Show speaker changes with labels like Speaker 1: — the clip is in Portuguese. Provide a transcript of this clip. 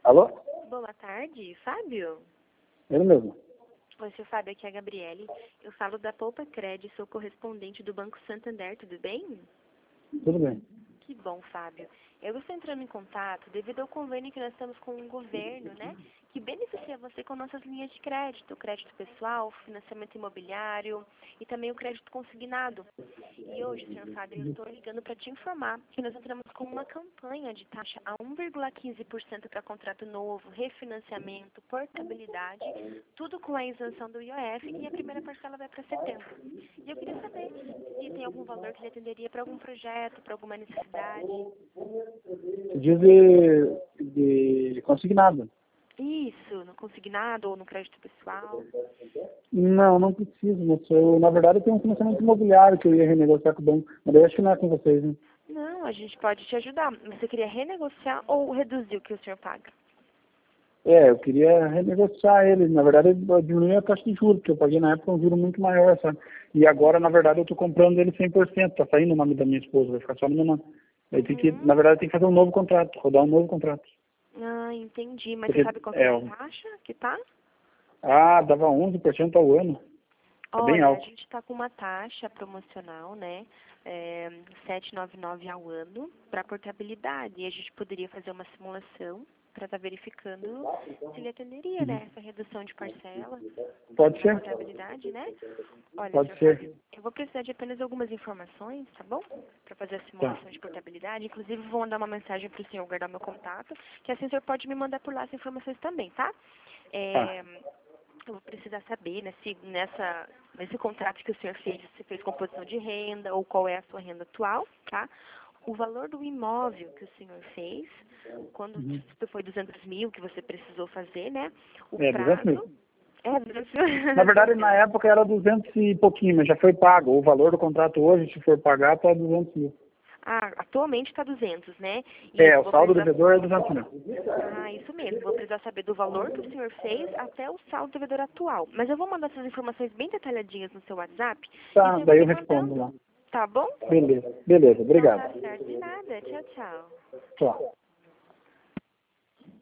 Speaker 1: Alô?
Speaker 2: Boa tarde, Fábio?
Speaker 1: Ele mesmo.
Speaker 2: Oi, seu Fábio, aqui é a Gabriele. Eu falo da Poupa Cred, sou correspondente do Banco Santander, tudo bem?
Speaker 1: Tudo bem.
Speaker 2: Que bom, Fábio. Eu estou entrando em contato devido ao convênio que nós temos com o governo, né? Que beneficia você com nossas linhas de crédito pessoal, financiamento imobiliário e também o crédito consignado. E hoje, senhor Fábio, eu estou ligando para te informar que nós entramos com uma campanha de taxa a 1,15% para contrato novo, refinanciamento, portabilidade, tudo com a isenção do IOF e a primeira parcela vai para setembro. E eu queria saber se tem algum valor que lhe atenderia para algum projeto, para alguma necessidade.
Speaker 1: Você diz de consignado?
Speaker 2: Isso, no consignado ou no crédito pessoal.
Speaker 1: Não, não preciso, moço. Na verdade, eu tenho um financiamento imobiliário que eu ia renegociar com o banco. Mas eu acho que não é com vocês, né?
Speaker 2: Não, a gente pode te ajudar. Mas você queria renegociar ou reduzir o que o senhor paga?
Speaker 1: Eu queria renegociar ele. Na verdade, eu diminui a taxa de juros, porque eu paguei na época um juro muito maior, sabe? E agora, na verdade, eu estou comprando ele 100%. Tá saindo o nome da minha esposa, vai ficar só no meu nome. Aí tem que, na verdade, tem que fazer um novo contrato, rodar um novo contrato.
Speaker 2: Ah, entendi. Mas
Speaker 1: Porque,
Speaker 2: você sabe qual que é a taxa que tá?
Speaker 1: dava 11% ao ano. É bem
Speaker 2: Olha, a
Speaker 1: alto.
Speaker 2: gente está com uma taxa promocional, né? 7,99 ao ano para portabilidade. E a gente poderia fazer uma simulação para estar verificando se ele atenderia, né? Essa redução de parcela.
Speaker 1: Pode
Speaker 2: Para
Speaker 1: ser?
Speaker 2: portabilidade, né? Olha,
Speaker 1: Pode
Speaker 2: senhor
Speaker 1: ser.
Speaker 2: Fábio, eu vou precisar de apenas algumas informações, tá bom? Para fazer a
Speaker 1: Tá.
Speaker 2: simulação de portabilidade. Inclusive, vou mandar uma mensagem para o senhor guardar meu contato, que assim o senhor pode me mandar por lá as informações também, tá?
Speaker 1: Tá.
Speaker 2: Eu vou precisar saber, né, se nesse contrato que o senhor fez, se fez composição de renda ou qual é a sua renda atual, tá? O valor do imóvel que o senhor fez, quando foi 200 mil que você precisou fazer, né? O
Speaker 1: 200
Speaker 2: prazo...
Speaker 1: mil.
Speaker 2: 200 mil.
Speaker 1: Na verdade, na época era 200 e pouquinho, mas já foi pago. O valor do contrato hoje, se for pagar, tá 200 mil.
Speaker 2: Ah, atualmente está 200, né? Isso,
Speaker 1: O
Speaker 2: vou
Speaker 1: saldo
Speaker 2: precisar...
Speaker 1: devedor é 200 mil.
Speaker 2: Ah, isso mesmo. Vou precisar saber do valor que o senhor fez até o saldo devedor atual. Mas eu vou mandar essas informações bem detalhadinhas no seu WhatsApp e o
Speaker 1: Tá,
Speaker 2: senhor vai
Speaker 1: daí eu
Speaker 2: me
Speaker 1: respondo
Speaker 2: mandando.
Speaker 1: lá.
Speaker 2: Tá bom?
Speaker 1: Beleza,
Speaker 2: Então
Speaker 1: obrigado.
Speaker 2: tá certo. De nada. Tchau, tchau.
Speaker 1: Tchau.